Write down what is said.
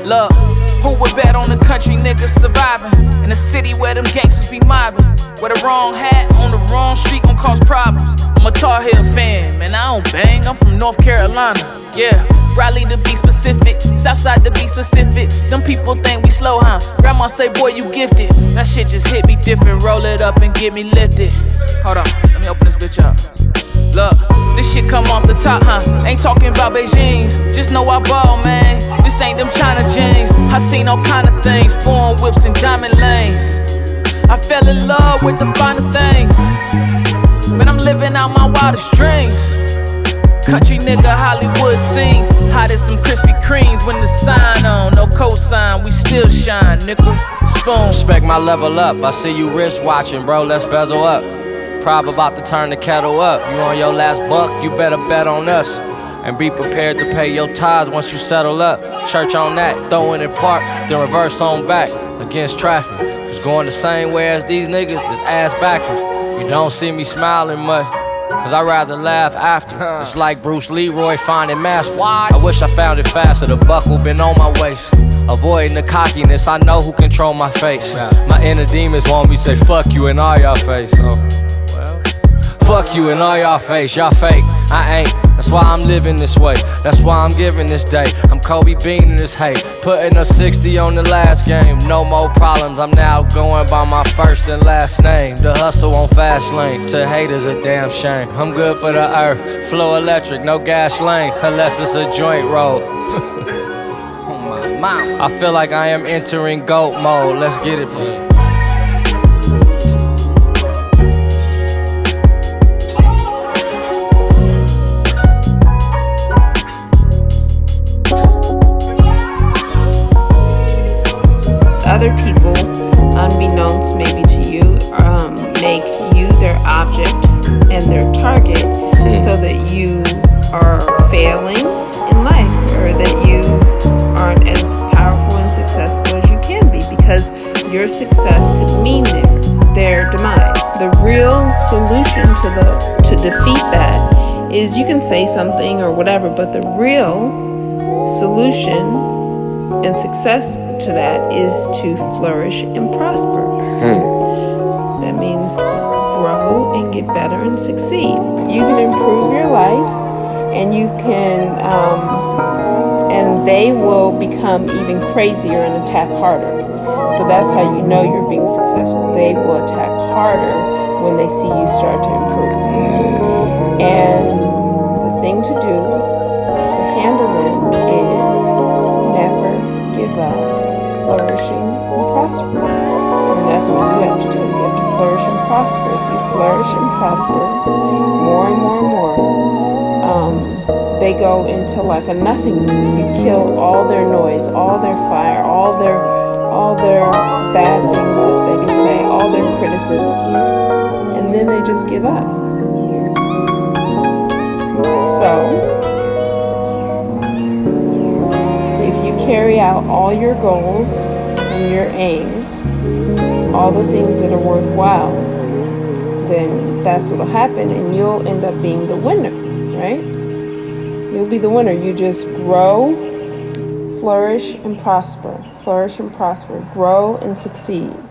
Look, who would bet on the country niggas surviving in a city where them gangsters be mobbing? Where the wrong hat on the wrong street gon' cause problems. I'm a Tar Heel fan, man, I don't bang, I'm from North Carolina. Yeah, Raleigh to be specific, Southside to be specific. Them people think we slow, huh? Grandma say, boy, you gifted. That shit just hit me different, roll it up and get me lifted. Hold on, let me open this bitch up. Look, this shit come off the top, huh? Ain't talking about Beijing's, just know I ball, man. This ain't them China jeans. I seen all kind of things, foreign whips and diamond lanes. I fell in love with the finer things. Man, I'm living out my wildest dreams. Country nigga, Hollywood scenes. Hot as some Krispy Kremes when the sign on. No cosign, we still shine, nickel, spoon. Respect my level up, I see you wrist watching, bro, let's bezel up. Prob about to turn the kettle up. You on your last buck, you better bet on us. And be prepared to pay your tithes once you settle up. Church on that, throwing it park, then reverse on back against traffic. Cause going the same way as these niggas is ass backwards. You don't see me smiling much, cause I'd rather laugh after. It's like Bruce Leroy finding master. I wish I found it faster, the buckle been on my waist. Avoiding the cockiness, I know who control my face. My inner demons want me to say fuck you in all y'all face. Fuck you and all y'all face, y'all fake, I ain't. That's why I'm living this way, that's why I'm giving this day. I'm Kobe Bean in this hate, putting up 60 on the last game. No more problems, I'm now going by my first and last name. The hustle on fast lane, to hate is a damn shame. I'm good for the earth, flow electric, no gas lane, unless it's a joint road. Oh my mouth. I feel like I am entering GOAT mode, let's get it please. Other people, unbeknownst maybe to you, make you their object and their target so that you are failing in life or that you aren't as powerful and successful as you can be because your success could mean their demise. The real solution to defeat that is you can say something or whatever, but the real solution and success to that is to flourish and prosper. That means grow and get better and succeed. You can improve your life and you can, and they will become even crazier and attack harder. So that's how you know you're being successful. They will attack harder when they see you start to improve. And the thing to do to handle it is never give up flourishing and prospering. And that's what you have to do. You have to flourish and prosper. If you flourish and prosper more and more and more, they go into like a nothingness. You kill all their noise, all their fire, all their bad things that they can say, all their criticism, and then they just give up. So carry out all your goals and your aims, all the things that are worthwhile, then that's what'll happen and you'll end up being the winner, right? You'll be the winner. You just grow, flourish and prosper, grow and succeed.